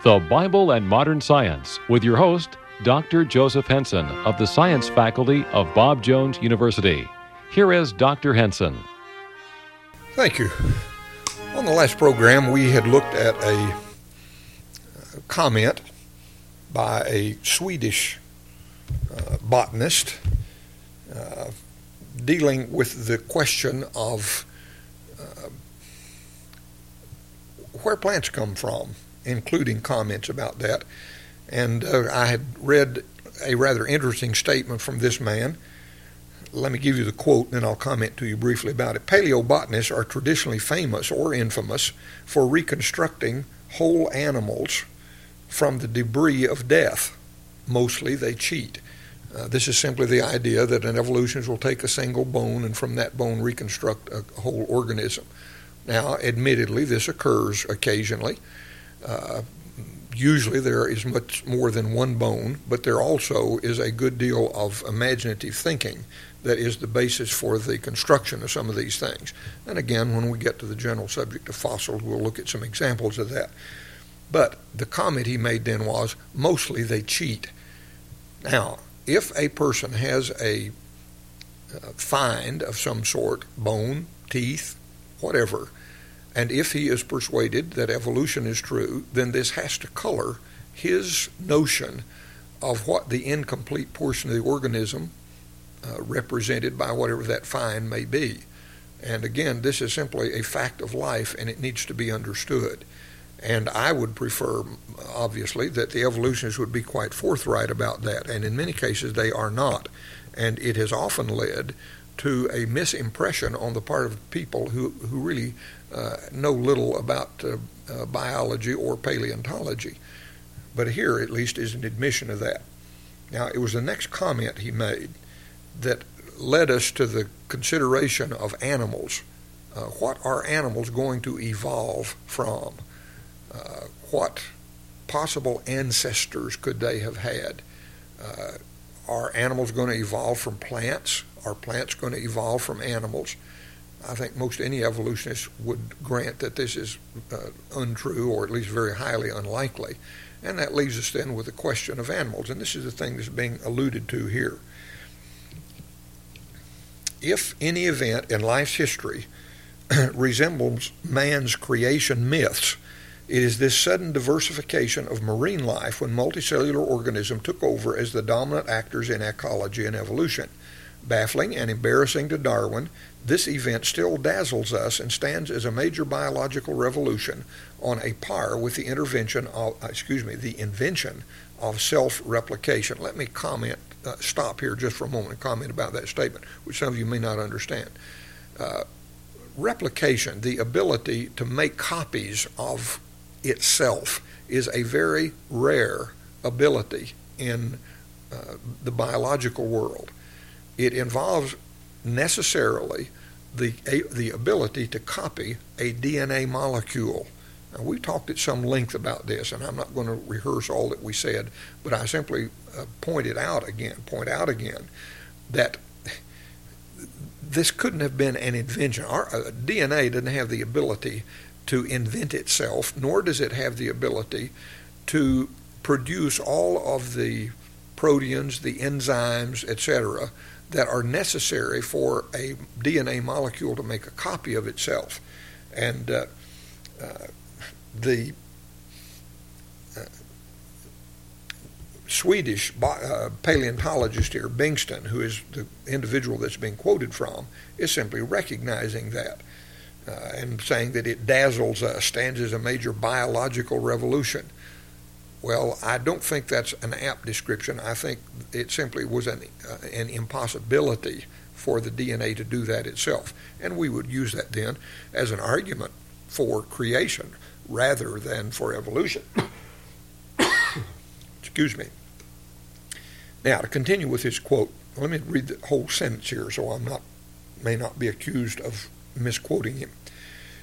The Bible and Modern Science with your host, Dr. Joseph Henson of the Science Faculty of Bob Jones University. Here is Dr. Henson. Thank you. On the last program, we had looked at a comment by a Swedish botanist dealing with the question of where plants come from, including comments about that. And I had read a rather interesting statement from this man. Let me give you the quote, and then I'll comment to you briefly about it. Paleobotanists are traditionally famous or infamous for reconstructing whole animals from the debris of death. Mostly they cheat. This is simply the idea that an evolutionist will take a single bone and from that bone reconstruct a whole organism. Now, admittedly, this occurs occasionally. Usually there is much more than one bone, but there also is a good deal of imaginative thinking that is the basis for the construction of some of these things. And again, when we get to the general subject of fossils, we'll look at some examples of that. But the comment he made then was, mostly they cheat. Now, if a person has a find of some sort, bone, teeth, whatever, and if he is persuaded that evolution is true, then this has to color his notion of what the incomplete portion of the organism represented by whatever that find may be. And again, this is simply a fact of life, and it needs to be understood. And I would prefer, obviously, that the evolutionists would be quite forthright about that, and in many cases they are not. And it has often led to a misimpression on the part of people who really know little about biology or paleontology. But here, at least, is an admission of that. Now, it was the next comment he made that led us to the consideration of animals. What are animals going to evolve from? What possible ancestors could they have had? Are animals going to evolve from plants? Are plants going to evolve from animals? I think most any evolutionist would grant that this is untrue, or at least very highly unlikely. And that leaves us then with the question of animals. And this is the thing that's being alluded to here. If any event in life's history resembles man's creation myths, it is this sudden diversification of marine life when multicellular organisms took over as the dominant actors in ecology and evolution. Baffling and embarrassing to Darwin, this event still dazzles us and stands as a major biological revolution on a par with the invention of self-replication. Let me stop here just for a moment and comment about that statement, which some of you may not understand. Replication, the ability to make copies of itself, is a very rare ability in the biological world. It involves necessarily the ability to copy a DNA molecule. Now, we talked at some length about this, and I'm not going to rehearse all that we said, but I simply point out again that this couldn't have been an invention. Our DNA doesn't have the ability to invent itself, nor does it have the ability to produce all of the proteins, the enzymes, etc., that are necessary for a DNA molecule to make a copy of itself. And the Swedish paleontologist here, Bingston, who is the individual that's being quoted from, is simply recognizing that and saying that it dazzles us, stands as a major biological revolution. Well, I don't think that's an apt description. I think it simply was an impossibility for the DNA to do that itself. And we would use that then as an argument for creation rather than for evolution. Excuse me. Now, to continue with his quote, let me read the whole sentence here so may not be accused of misquoting him.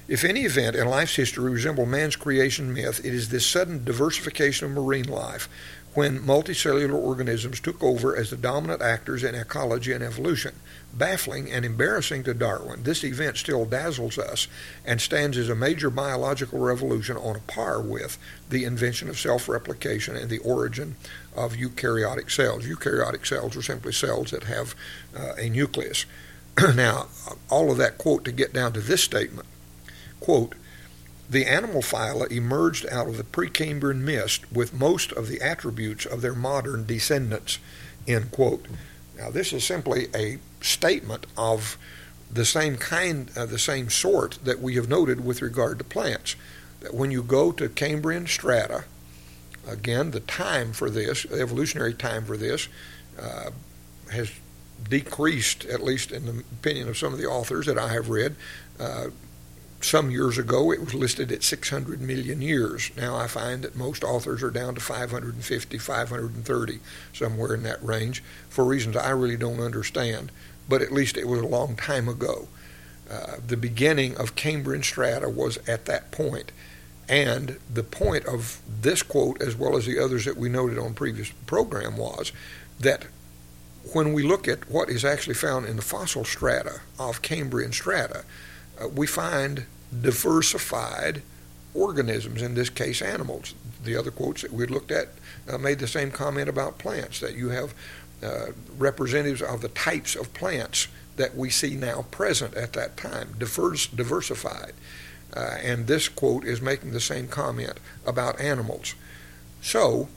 If any event in life's history resemble man's creation myth, it is this sudden diversification of marine life when multicellular organisms took over as the dominant actors in ecology and evolution. Baffling and embarrassing to Darwin, this event still dazzles us and stands as a major biological revolution on a par with the invention of self-replication and the origin of eukaryotic cells. Eukaryotic cells are simply cells that have a nucleus. Now, all of that quote to get down to this statement. Quote, the animal phyla emerged out of the Precambrian mist with most of the attributes of their modern descendants, end quote. Now, this is simply a statement of the same kind, the same sort that we have noted with regard to plants. That when you go to Cambrian strata, again, the time for this, evolutionary time for this, has decreased, at least in the opinion of some of the authors that I have read. Some years ago, it was listed at 600 million years. Now I find that most authors are down to 550, 530, somewhere in that range, for reasons I really don't understand. But at least it was a long time ago. The beginning of Cambrian strata was at that point. And the point of this quote, as well as the others that we noted on previous program, was that when we look at what is actually found in the fossil strata of Cambrian strata, we find diversified organisms, in this case animals. The other quotes that we looked at made the same comment about plants, that you have representatives of the types of plants that we see now present at that time, diversified. And this quote is making the same comment about animals. So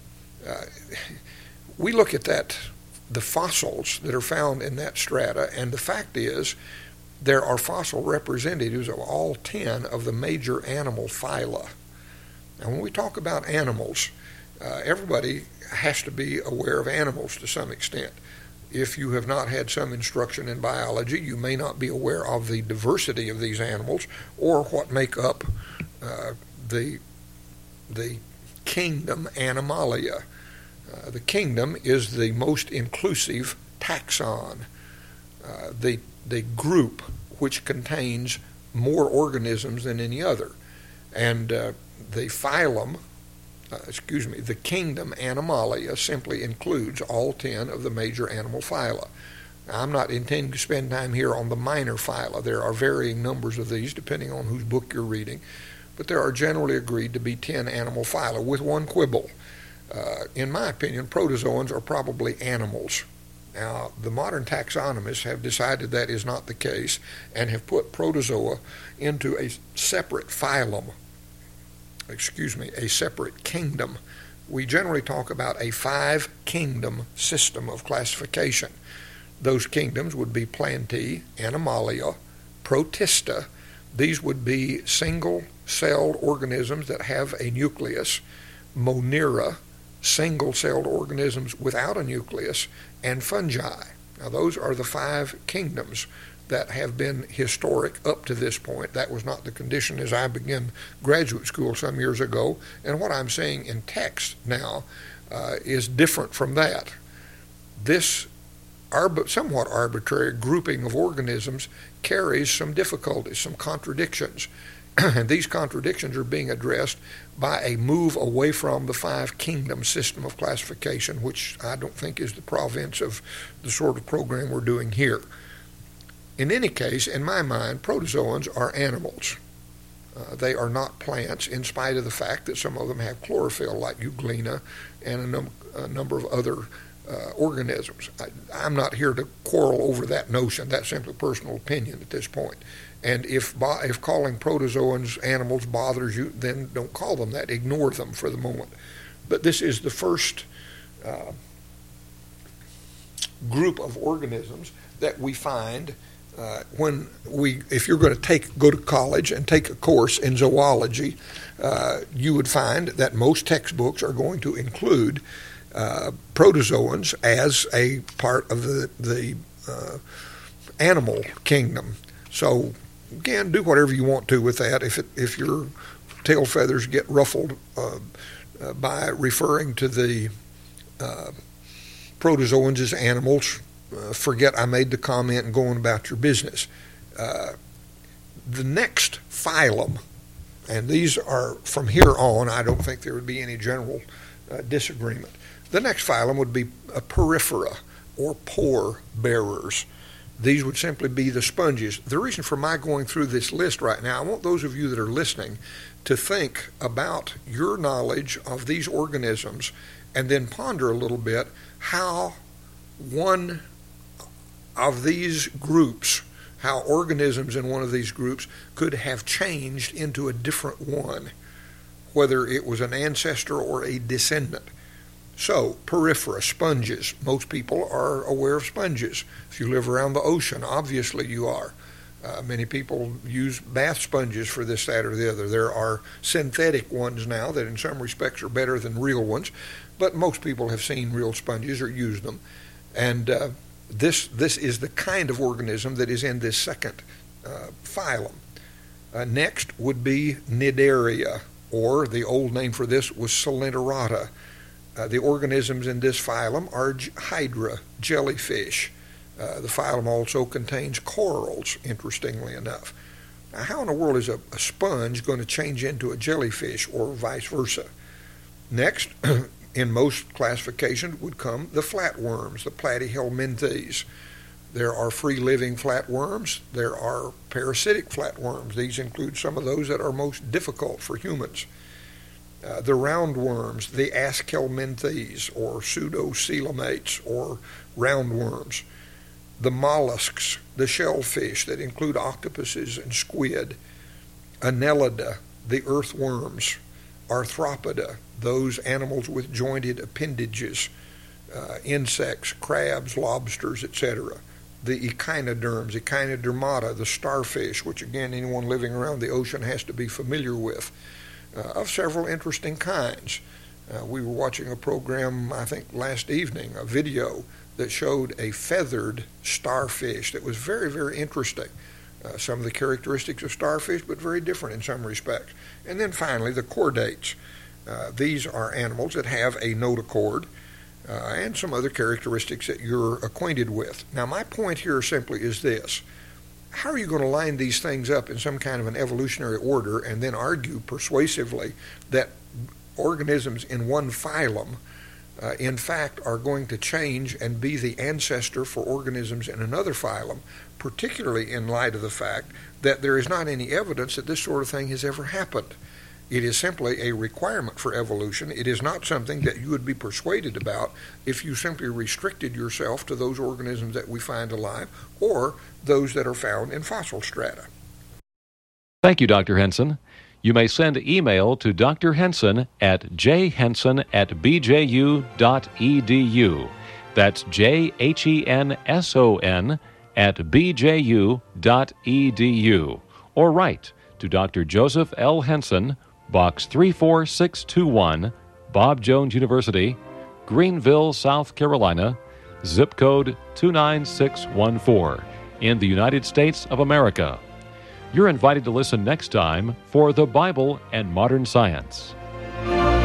we look at that, the fossils that are found in that strata, and the fact is there are fossil representatives of all 10 of the major animal phyla. Now, when we talk about animals, everybody has to be aware of animals to some extent. If you have not had some instruction in biology, you may not be aware of the diversity of these animals or what make up the kingdom Animalia. The kingdom is the most inclusive taxon, the group which contains more organisms than any other. And the phylum, the kingdom Animalia simply includes all 10 of the major animal phyla. Now, I'm not intending to spend time here on the minor phyla. There are varying numbers of these depending on whose book you're reading, but there are generally agreed to be 10 animal phyla with one quibble. In my opinion, protozoans are probably animals. Now, the modern taxonomists have decided that is not the case and have put protozoa into a separate phylum, a separate kingdom. We generally talk about a 5-kingdom system of classification. Those kingdoms would be Plantae, Animalia, Protista. These would be single-celled organisms that have a nucleus, Monera, single-celled organisms without a nucleus, and fungi. Now, those are the 5 kingdoms that have been historic up to this point. That was not the condition as I began graduate school some years ago, and what I'm saying in text now is different from that. This somewhat arbitrary grouping of organisms carries some difficulties, some contradictions. And these contradictions are being addressed by a move away from the 5-kingdom system of classification, which I don't think is the province of the sort of program we're doing here. In any case, in my mind, protozoans are animals. They are not plants, in spite of the fact that some of them have chlorophyll, like Euglena and a number of other organisms. I'm not here to quarrel over that notion. That's simply personal opinion at this point. And if calling protozoans animals bothers you, then don't call them that. Ignore them for the moment. But this is the first group of organisms that we find if you're going to go to college and take a course in zoology, you would find that most textbooks are going to include protozoans as a part of the animal kingdom. So, again, do whatever you want to with that. If your tail feathers get ruffled by referring to the protozoans as animals, forget I made the comment and go on about your business. The next phylum, and these are from here on, I don't think there would be any general disagreement. The next phylum would be Porifera, or pore bearers. These would simply be the sponges. The reason for my going through this list right now, I want those of you that are listening to think about your knowledge of these organisms and then ponder a little bit how one of these groups, how organisms in one of these groups could have changed into a different one, whether it was an ancestor or a descendant. So, porifera, sponges. Most people are aware of sponges. If you live around the ocean, obviously you are. Many people use bath sponges for this, that, or the other. There are synthetic ones now that in some respects are better than real ones, but most people have seen real sponges or used them. And this is the kind of organism that is in this second phylum. Next would be Cnidaria, or the old name for this was Coelenterata. The organisms in this phylum are hydra, jellyfish. The phylum also contains corals, interestingly enough. Now, how in the world is a sponge going to change into a jellyfish or vice versa? Next, in most classifications would come the flatworms, the Platyhelminthes. There are free-living flatworms. There are parasitic flatworms. These include some of those that are most difficult for humans. The roundworms, the Aschelminthes, or pseudocoelomates, or roundworms. The mollusks, the shellfish that include octopuses and squid. Annelida, the earthworms. Arthropoda, those animals with jointed appendages. Insects, crabs, lobsters, etc. The echinoderms, Echinodermata, the starfish, which again anyone living around the ocean has to be familiar with. Of several interesting kinds. We were watching a program, I think last evening, a video that showed a feathered starfish that was very, very interesting. Some of the characteristics of starfish, but very different in some respects. And then finally, the chordates. These are animals that have a notochord and some other characteristics that you're acquainted with. Now, my point here simply is this. How are you going to line these things up in some kind of an evolutionary order and then argue persuasively that organisms in one phylum, in fact, are going to change and be the ancestor for organisms in another phylum, particularly in light of the fact that there is not any evidence that this sort of thing has ever happened? It is simply a requirement for evolution. It is not something that you would be persuaded about if you simply restricted yourself to those organisms that we find alive or those that are found in fossil strata. Thank you, Dr. Henson. You may send email to Dr. Henson at jhenson@bju.edu. That's jhenson@bju.edu. Or write to Dr. Joseph L. Henson, Box 34621, Bob Jones University, Greenville, South Carolina, zip code 29614, in the United States of America. You're invited to listen next time for The Bible and Modern Science.